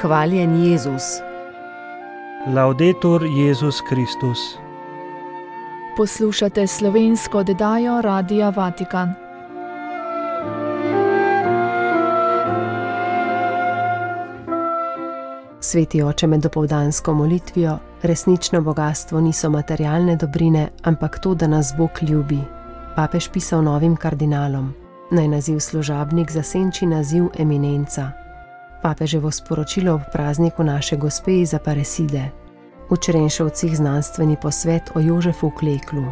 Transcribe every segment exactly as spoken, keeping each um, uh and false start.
Hvaljen Jezus. Laudetur Jezus Kristus. Poslušate slovensko oddajo Radia Vatikan. Sveti oče, med dopoldansko molitvijo, resnično bogastvo niso materialne dobrine, ampak to, da nas Bog ljubi. Papež pisal novim kardinalom, naj naziv služabnik zasenči naziv eminenca. Papeževo sporočilo ob prazniku naše gospe iz Aparecide. V Črenšovcih znanstveni posvet o Jožefu Kleklu.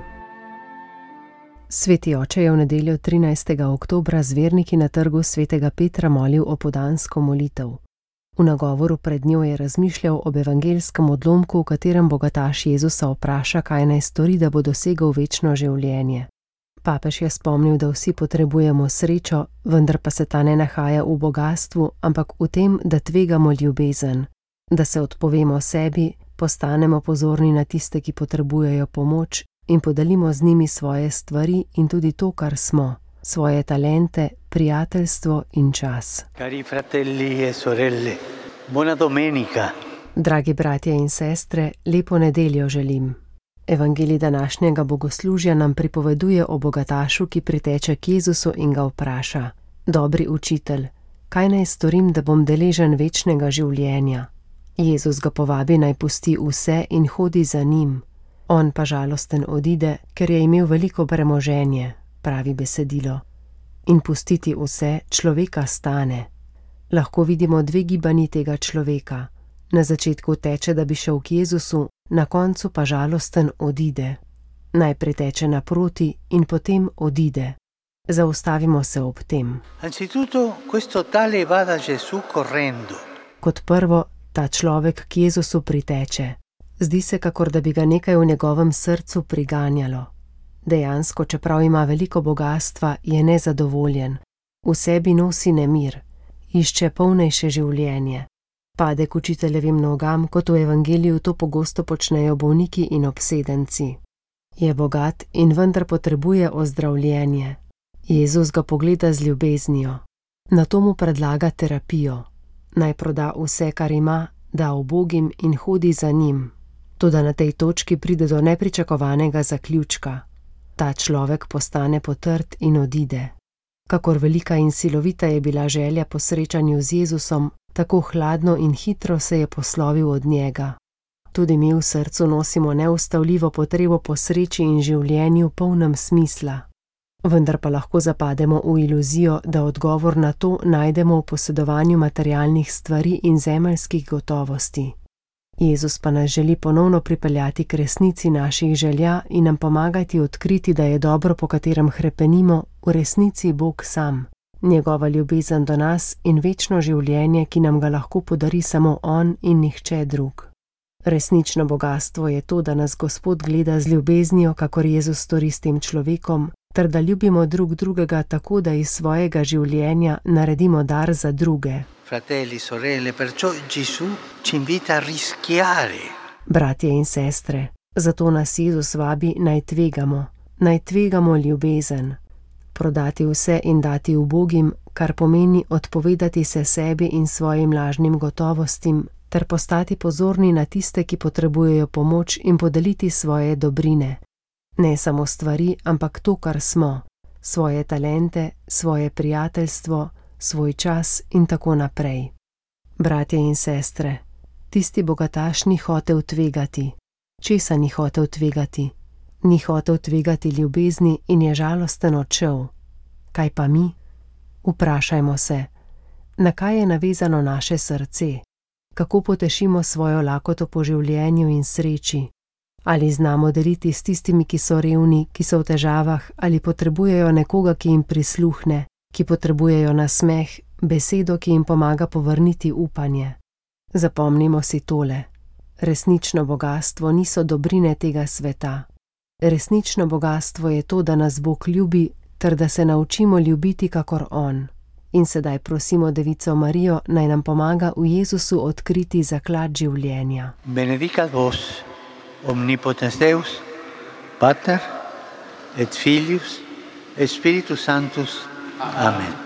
Sveti oče je v nedeljo trinajstega oktobra z verniki na trgu svetega Petra molil opoldansko molitev. V nagovoru pred njo je razmišljal ob evangelskem odlomku, v katerem bogataš Jezusa vpraša, kaj naj stori, da bo dosegel večno življenje. Papež je spomnil, da vsi potrebujemo srečo, vendar pa se ta ne nahaja v bogastvu, ampak v tem, da tvegamo ljubezen, da se odpovemo sebi, postanemo pozorni na tiste, ki potrebujejo pomoč in podelimo z njimi svoje stvari in tudi to, kar smo, svoje talente, prijateljstvo in čas. Cari fratelli e sorelle, buona domenica. Dragi bratje in sestre, lepo nedeljo želim. Evangelij današnjega bogoslužja nam pripoveduje o bogatašu, ki priteče k Jezusu in ga vpraša: Dobri učitelj, kaj naj storim, da bom deležen večnega življenja? Jezus ga povabi, naj pusti vse in hodi za njim. On pa žalosten odide, ker je imel veliko premoženje, pravi besedilo. In pustiti vse človeka stane. Lahko vidimo dve gibanji tega človeka. Na začetku teče, da bi šel k Jezusu, na koncu pa žalosten odide. Najprej teče naproti in potem odide. Zaustavimo se ob tem. Anzitutto questo tale va da Gesù correndo. Kot prvo, ta človek k Jezusu priteče. Zdi se, kakor da bi ga nekaj v njegovem srcu priganjalo. Dejansko, čeprav ima veliko bogastva, je nezadovoljen. V sebi nosi nemir. Išče polnejše življenje. Pade k učiteljevim nogam, kot v evangeliju to pogosto počnejo bolniki in obsedenci. Je bogat in vendar potrebuje ozdravljenje. Jezus ga pogleda z ljubeznijo. Nato mu predlaga terapijo. Naj proda vse, kar ima, da ubogim in hodi za njim. Toda na tej točki pride do nepričakovanega zaključka. Ta človek postane potrt in odide. Kakor velika in silovita je bila želja po srečanju z Jezusom, tako hladno in hitro se je poslovil od njega. Tudi mi v srcu nosimo neustavljivo potrebo po sreči in življenju polnem smisla. Vendar pa lahko zapademo v iluzijo, da odgovor na to najdemo v posedovanju materialnih stvari in zemeljskih gotovosti. Jezus pa nas želi ponovno pripeljati k resnici naših želja in nam pomagati odkriti, da je dobro, po katerem hrepenimo, v resnici Bog sam. Njegova ljubezen do nas in večno življenje, ki nam ga lahko podari samo On in nihče drug. Resnično bogastvo je to, da nas Gospod gleda z ljubeznijo, kakor Jezus stori s tem človekom, ter da ljubimo drug drugega tako, da iz svojega življenja naredimo dar za druge. Fratelli, sorelle, perciò Gesù ci invita a rischiare. Bratje in sestre, zato nas Jezus vabi, naj tvegamo, naj tvegamo ljubezen. Prodati vse in dati ubogim, kar pomeni odpovedati se sebi in svojim lažnim gotovostim, ter postati pozorni na tiste, ki potrebujejo pomoč in podeliti svoje dobrine. Ne samo stvari, ampak to, kar smo, svoje talente, svoje prijateljstvo, svoj čas in tako naprej. Bratje in sestre, tisti bogataš ni hotel tvegati. Česa ni hotel tvegati? Ni hotel tvegati ljubezni in je žalosten odšel. Kaj pa mi? Vprašajmo se, na kaj je navezano naše srce? Kako potešimo svojo lakoto po življenju in sreči? Ali znamo deliti s tistimi, ki so revni, ki so v težavah, ali potrebujejo nekoga, ki jim prisluhne, ki potrebujejo nasmeh, besedo, ki jim pomaga povrniti upanje? Zapomnimo si tole. Resnično bogastvo niso dobrine tega sveta. Resnično bogastvo je to, da nas Bog ljubi, ter da se naučimo ljubiti kakor On. In sedaj prosimo Devico Marijo, naj nam pomaga v Jezusu odkriti zaklad življenja. Benedicat vos, omnipotens Deus, Pater et Filius et Spiritus Sanctus. Amen.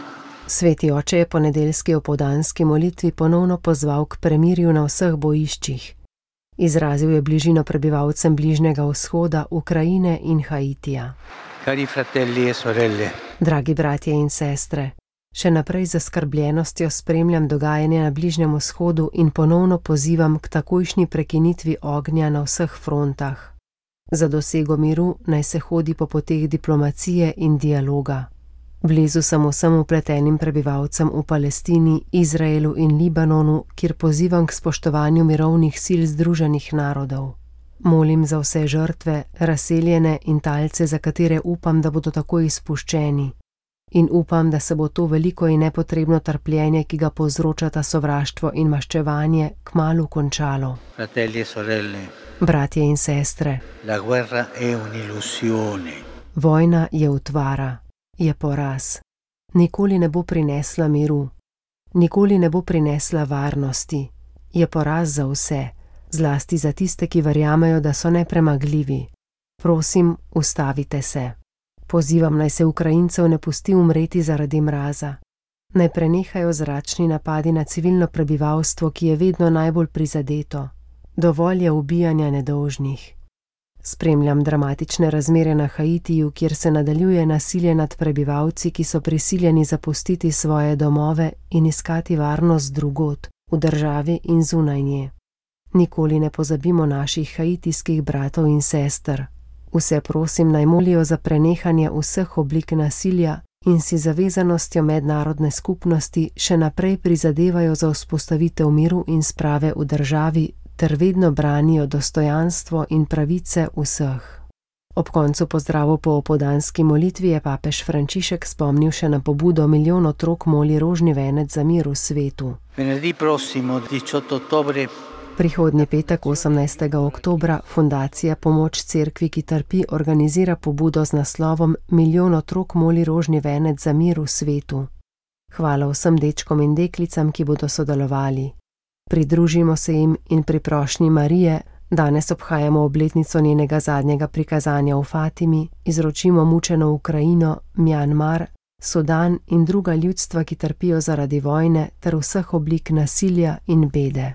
Sveti oče je po nedeljski opoldanski molitvi ponovno pozval k premirju na vseh bojiščih. Izrazil je bližino prebivalcem Bližnjega vzhoda, Ukrajine in Haitija. Cari fratelli e sorelle, Dragi bratje in sestre, še naprej z zaskrbljenostjo spremljam dogajanje na Bližnjem vzhodu in ponovno pozivam k takojšnji prekinitvi ognja na vseh frontah. Za dosego miru naj se hodi po poteh diplomacije in dialoga. Blizu sem vsem vpletenim prebivalcem v Palestini, Izraelu in Libanonu, kjer pozivam k spoštovanju mirovnih sil Združenih narodov. Molim za vse žrtve, razseljene in talce, za katere upam, da bodo tako izpuščeni. In upam, da se bo to veliko in nepotrebno trpljenje, ki ga povzročata sovraštvo in maščevanje, kmalu končalo. fratelli e sorelle, Bratje in sestre, la guerra è un'illusione. vojna je utvara, je poraz. Nikoli ne bo prinesla miru, nikoli ne bo prinesla varnosti. Je poraz za vse, zlasti za tiste, ki verjamejo, da so nepremagljivi. Prosim, ustavite se. Pozivam, naj se Ukrajincev ne pusti umreti zaradi mraza. Naj prenehajo zračni napadi na civilno prebivalstvo, ki je vedno najbolj prizadeto. Dovolj je ubijanja nedolžnih. Spremljam dramatične razmere na Haitiju, kjer se nadaljuje nasilje nad prebivalci, ki so prisiljeni zapustiti svoje domove in iskati varnost drugod, v državi in zunaj nje. Nikoli ne pozabimo naših haitijskih bratov in sester. Vse prosim, naj molijo za prenehanje vseh oblik nasilja in si zavezanostjo mednarodne skupnosti še naprej prizadevajo za vzpostavitev miru in sprave v državi ter vedno branijo dostojanstvo in pravice vseh. Ob koncu pozdravov po opoldanski molitvi je papež Frančišek spomnil še na pobudo Milijon otrok moli rožni venec za mir v svetu. Venerdì prossimo, diciotto ottobre, Prihodnji petek, osemnajstega oktobra, Fundacija Pomoč cerkvi, ki trpi, organizira pobudo z naslovom Milijon otrok moli rožni venec za mir v svetu. Hvala vsem dečkom in deklicam, ki bodo sodelovali. Pridružimo se jim in pri prošnji Marije, danes obhajamo obletnico njenega zadnjega prikazanja v Fatimi, izročimo mučeno Ukrajino, Mjanmar, Sudan in druga ljudstva, ki trpijo zaradi vojne ter vseh oblik nasilja in bede.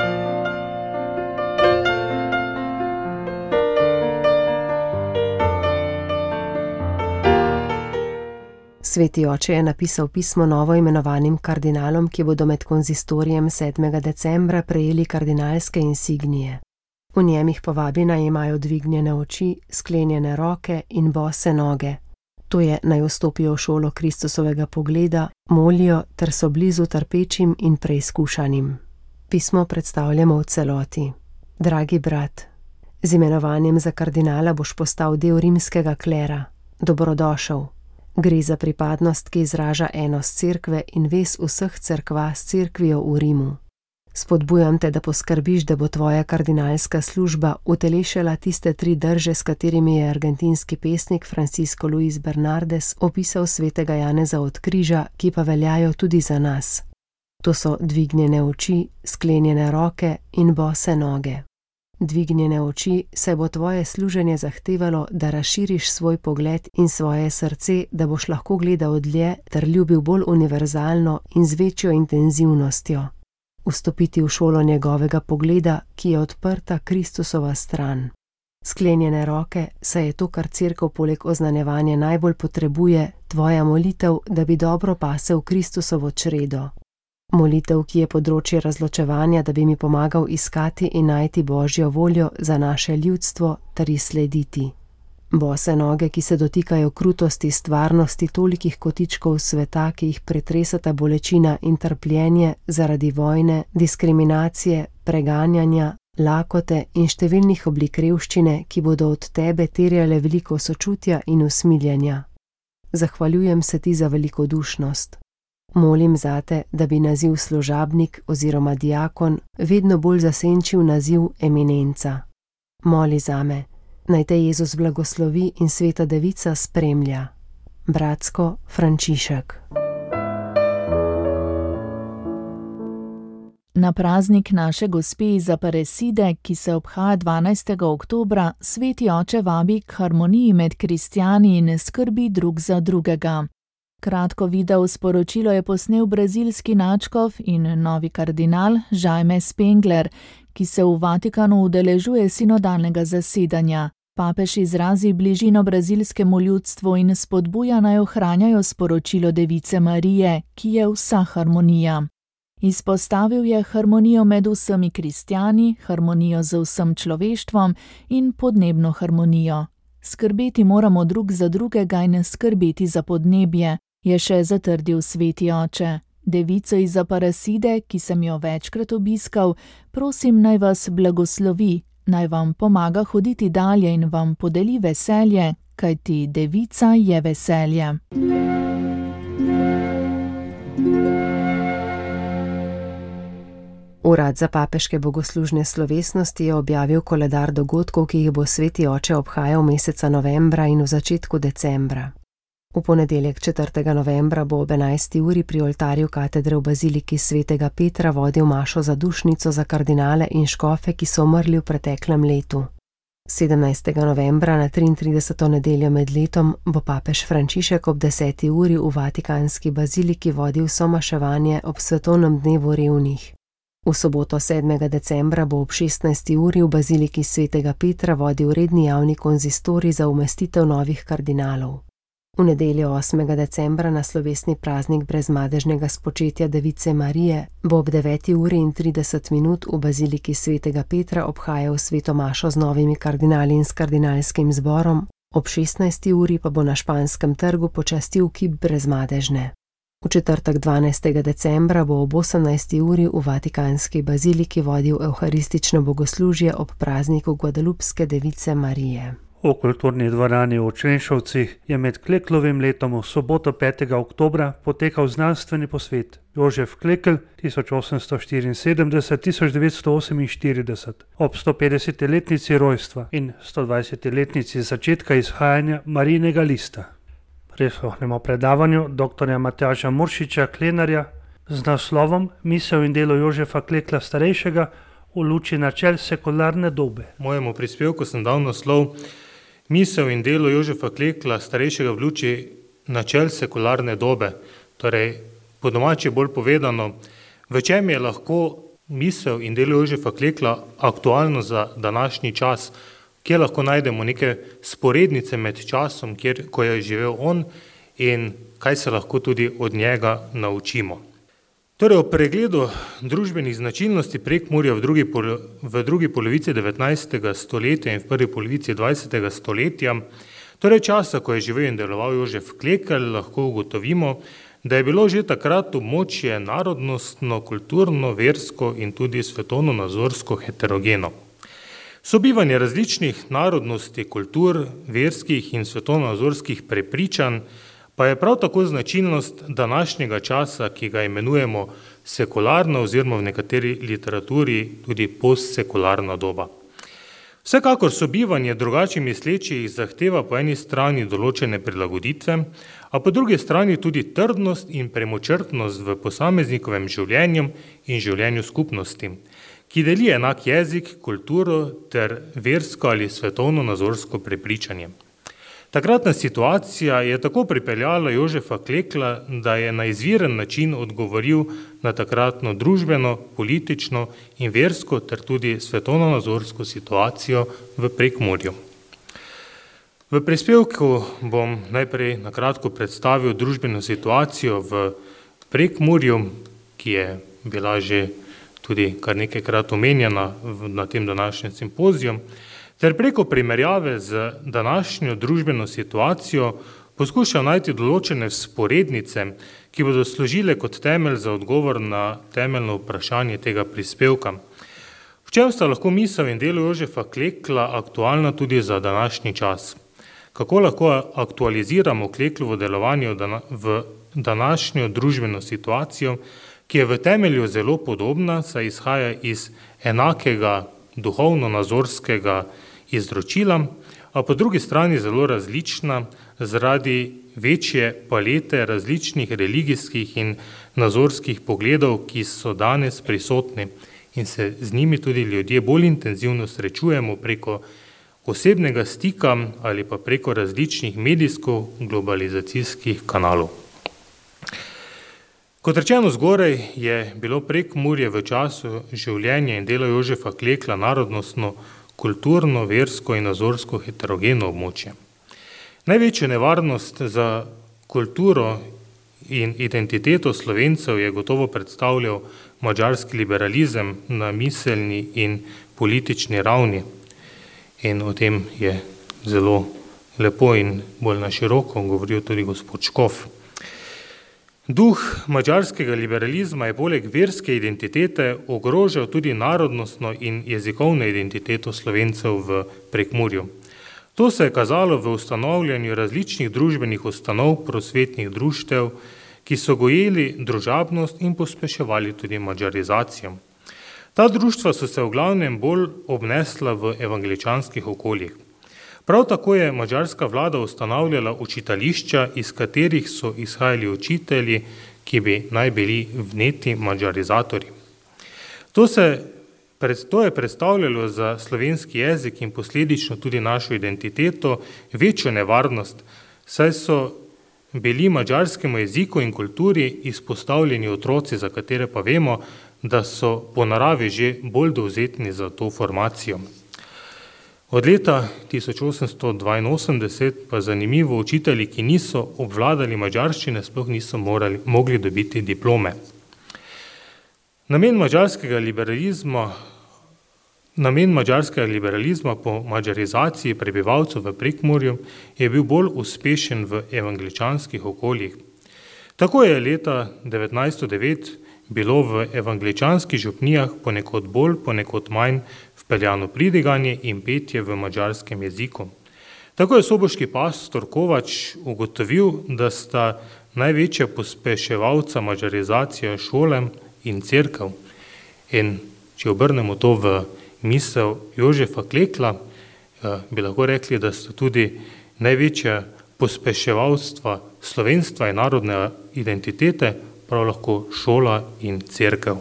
Sveti oče je napisal pismo novo imenovanim kardinalom, ki bodo med konzistorijem sedmega decembra prejeli kardinalske insignije. V njem jih povabi, naj imajo dvignjene oči, sklenjene roke in bose noge. To je, naj vstopijo v šolo Kristusovega pogleda, molijo ter so blizu trpečim in preizkušanim. Pismo predstavljamo v celoti. Dragi brat, z imenovanjem za kardinala boš postal del rimskega klera. Dobrodošel. Gre za pripadnost, ki izraža enost cerkve in vez vseh cerkva s cerkvijo v Rimu. Spodbujam te, da poskrbiš, da bo tvoja kardinalska služba utelešala tiste tri drže, s katerimi je argentinski pesnik Francisco Luis Bernardes opisal svetega Janeza od križa, ki pa veljajo tudi za nas. To so dvignjene oči, sklenjene roke in bose noge. Dvignjene oči, saj bo tvoje služenje zahtevalo, da razširiš svoj pogled in svoje srce, da boš lahko gledal dlje ter ljubil bolj univerzalno in z večjo intenzivnostjo. Vstopiti v šolo njegovega pogleda, ki je odprta Kristusova stran. Sklenjene roke, saj je to, kar cerkev poleg oznanjevanja najbolj potrebuje, tvoja molitev, da bi dobro pasel Kristusovo čredo. Molitev, ki je področje razločevanja, da bi mi pomagal iskati in najti Božjo voljo za naše ljudstvo ter ji slediti. Bose noge, ki se dotikajo krutosti stvarnosti tolikih kotičkov sveta, ki jih pretresata bolečina in trpljenje zaradi vojne, diskriminacije, preganjanja, lakote in številnih oblik revščine, ki bodo od tebe terjale veliko sočutja in usmiljenja. Zahvaljujem se ti za velikodušnost. Molim zate, da bi naziv služabnik oziroma diakon vedno bolj zasenčil naziv eminenca. Moli zame, naj te Jezus blagoslovi in sveta devica spremlja. Bratsko Frančišek. Na praznik naše gospe iz Aparecide, ki se obhaja dvanajstega oktobra, sveti oče vabi k harmoniji med kristjani in skrbi drug za drugega. Kratko video sporočilo je posnel brazilski nadškof in novi kardinal Jaime Spengler, ki se v Vatikanu udeležuje sinodalnega zasedanja. Papež izrazi bližino brazilskemu ljudstvu in spodbuja naj ohranjajo sporočilo Device Marije, ki je vsa harmonija. Izpostavil je harmonijo med vsemi kristjani, harmonijo z vsem človeštvom in podnebno harmonijo. Skrbeti moramo drug za drugega in skrbeti za podnebje, je še zatrdil sveti oče. Devico iz Aparecide, ki sem jo večkrat obiskal, prosim naj vas blagoslovi, naj vam pomaga hoditi dalje in vam podeli veselje, kajti Devica je veselje. Urad za papeške bogoslužne slovesnosti je objavil koledar dogodkov, ki jih bo sveti oče obhajal meseca novembra in v začetku decembra. V ponedeljek četrtega novembra bo ob enajsti uri pri oltarju katedre v baziliki svetega Petra vodil mašo za dušnico za kardinale in škofe, ki so umrli v preteklem letu. sedemnajstega novembra na triintrideseto nedeljo med letom bo papež Frančišek ob deseti uri v vatikanski baziliki vodil somaševanje ob svetovnem dnevu revnih. V soboto sedmega decembra bo ob šestnajsti uri v baziliki svetega Petra vodil redni javni konzistorij za umestitev novih kardinalov. V nedeljo osmega decembra na slovesni praznik brezmadežnega spočetja Device Marije bo ob deveti uri in trideset minut v baziliki svetega Petra obhajal sveto mašo z novimi kardinali in s kardinalskim zborom, ob šestnajsti uri pa bo na Španskem trgu počastil kip brezmadežne. V četrtek dvanajstega decembra bo ob osemnajsti uri v vatikanski baziliki vodil evharistično bogoslužje ob prazniku Guadalupske Device Marije. V kulturni dvorani v Črenšovcih je med Kleklovim letom v soboto petega oktobra potekal znanstveni posvet Jožef Klekl tisoč osemsto štiriinsedemdeset do tisoč devetsto oseminštirideset ob stopetdesetletnici rojstva in stodvajsetletnici začetka izhajanja Marijinega lista. Prisluhnemo predavanju doktorja Matjaža Muršiča Klenarja z naslovom Misel in delo Jožefa Klekla starejšega v luči načel sekularne dobe. Mojemu prispevku sem dal naslov Misel in delo Jožefa Klekla starejšega v luči načel sekularne dobe. Torej, po domače bolj povedano, v čem je lahko misel in delo Jožefa Klekla aktualno za današnji čas, kje lahko najdemo neke sporednice med časom, kjer, ko je živel on in kaj se lahko tudi od njega naučimo. Torej, o pregledu družbenih značilnosti Prekmurja v drugi, pol, v drugi polovici devetnajstega stoletja in v prvi polovici dvajsetega stoletja, torej časa, ko je živel in deloval Jožef Klekl, lahko ugotovimo, da je bilo že takrat območje narodnostno, kulturno, versko in tudi svetovno-nazorsko heterogeno. Sobivanje različnih narodnosti, kultur, verskih in svetovno-nazorskih prepričanj pa je prav tako značilnost današnjega časa, ki ga imenujemo sekularna oziroma v nekateri literaturi tudi postsekularna doba. Vsekakor sobivanje drugače mislečih zahteva po eni strani določene prilagoditve, a po drugi strani tudi trdnost in premočrtnost v posameznikovem življenju in življenju skupnosti, ki deli enak jezik, kulturo ter versko ali svetovno-nazorsko prepričanje. Takratna situacija je tako pripeljala Jožefa Klekla, da je na izviren način odgovoril na takratno družbeno, politično in versko ter tudi svetovno-nazorsko situacijo v Prekmurju. V prispevku bom najprej na kratko predstavil družbeno situacijo v Prekmurju, ki je bila že tudi kar nekajkrat omenjena na tem današnjem simpoziju, ter preko primerjave z današnjo družbeno situacijo poskušal najti določene vzporednice, ki bodo služile kot temelj za odgovor na temeljno vprašanje tega prispevka. V čem sta lahko misel in delo Jožefa Klekla aktualna tudi za današnji čas? Kako lahko aktualiziramo Kleklovo delovanje v današnjo družbeno situacijo, ki je v temelju zelo podobna, saj izhaja iz enakega duhovno-nazorskega izročila, a po drugi strani zelo različna zaradi večje palete različnih religijskih in nazorskih pogledov, ki so danes prisotni in se z njimi tudi ljudje bolj intenzivno srečujemo preko osebnega stika ali pa preko različnih medijsko-globalizacijskih kanalov. Kot rečeno zgoraj, je bilo Prekmurje v času življenja in dela Jožefa Klekla narodnostno, kulturno, versko in nazorsko heterogeno območje. Največjo nevarnost za kulturo in identiteto Slovencev je gotovo predstavljal madžarski liberalizem na miselni in politični ravni. In o tem je zelo lepo in bolj na široko govoril tudi gospod Škof. Duh madžarskega liberalizma je poleg verske identitete ogrožal tudi narodnostno in jezikovno identiteto Slovencev v Prekmurju. To se je kazalo v ustanavljanju različnih družbenih ustanov, prosvetnih društev, ki so gojili družabnost in pospeševali tudi madžarizacijo. Ta društva so se v glavnem bolj obnesla v evangeličanskih okoljih. Prav tako je madžarska vlada ustanavljala učiteljišča, iz katerih so izhajali učitelji, ki bi naj bili vneti madžarizatorji. To, se, to je predstavljalo za slovenski jezik in posledično tudi našo identiteto večjo nevarnost, saj so bili madžarskemu jeziku in kulturi izpostavljeni otroci, za katere pa vemo, da so po naravi že bolj dovzetni za to formacijo. Od leta tisoč osemsto dvainosemdeset pa zanimivo učitelji, ki niso obvladali madžarščine, sploh niso morali, mogli dobiti diplome. Namen madžarskega liberalizma, namen madžarskega liberalizma po madžarizaciji prebivalcev v Prekmurju je bil bolj uspešen v evangeličanskih okoljih. Tako je leta devetnajststo devet bilo v evangeličanskih župnijah ponekod bolj, ponekod manj vpeljano pridiganje in petje v madžarskem jeziku. Tako je soboški pastor Kovač ugotovil, da sta največja pospeševalca madžarizacije šole in cerkev. In če obrnemo to v misel Jožefa Klekla, bi lahko rekli, da sta tudi največja pospeševalstva slovenstva in narodne identitete prav lahko šola in cerkev.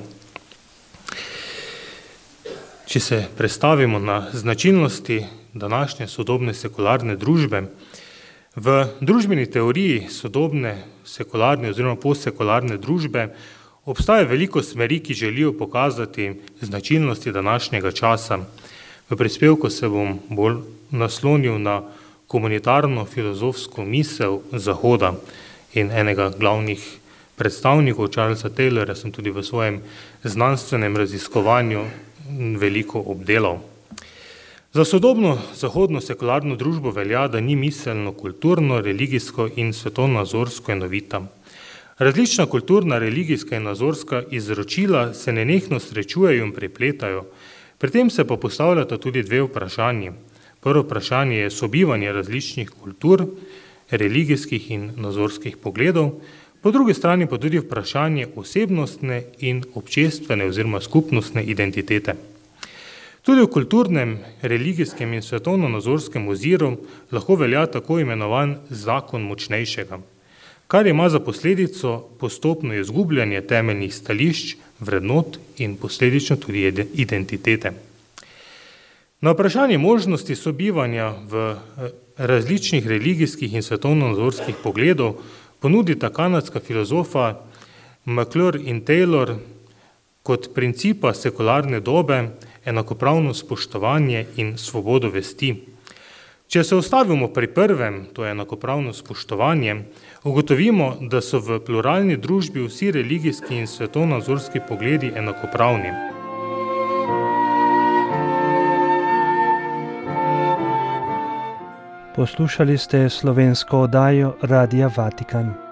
Če se prestavimo na značilnosti današnje sodobne sekularne družbe, v družbeni teoriji sodobne sekularne oziroma postsekularne družbe obstaja veliko smeri, ki želijo pokazati značilnosti današnjega časa. V prispevku se bom bolj naslonil na komunitarno filozofsko misel Zahoda in enega glavnih predstavnikov Charlesa Taylorja sem tudi v svojem znanstvenem raziskovanju veliko obdelal. Za sodobno zahodno sekularno družbo velja, da ni miselno, kulturno, religijsko in svetovnonazorsko enovita. Različna kulturna, religijska in nazorska izročila se nenehno srečujejo in prepletajo. Pri tem se pa postavljata tudi dve vprašanji. Prvo vprašanje je sobivanje različnih kultur, religijskih in nazorskih pogledov, po drugi strani pa tudi vprašanje osebnostne in občestvene oziroma skupnostne identitete. Tudi v kulturnem, religijskem in svetovno-nazorskem oziru lahko velja tako imenovan zakon močnejšega, kar ima za posledico postopno izgubljanje temeljnih stališč, vrednot in posledično tudi identitete. Na vprašanje možnosti sobivanja v različnih religijskih in svetovno-nazorskih pogledov ponudita kanadska filozofa McClure in Taylor kot principa sekularne dobe enakopravno spoštovanje in svobodo vesti. Če se ustavimo pri prvem, to je enakopravno spoštovanje, ugotovimo, da so v pluralni družbi vsi religijski in svetovnonazorski pogledi enakopravni. Poslušali ste slovensko oddajo Radia Vatikan.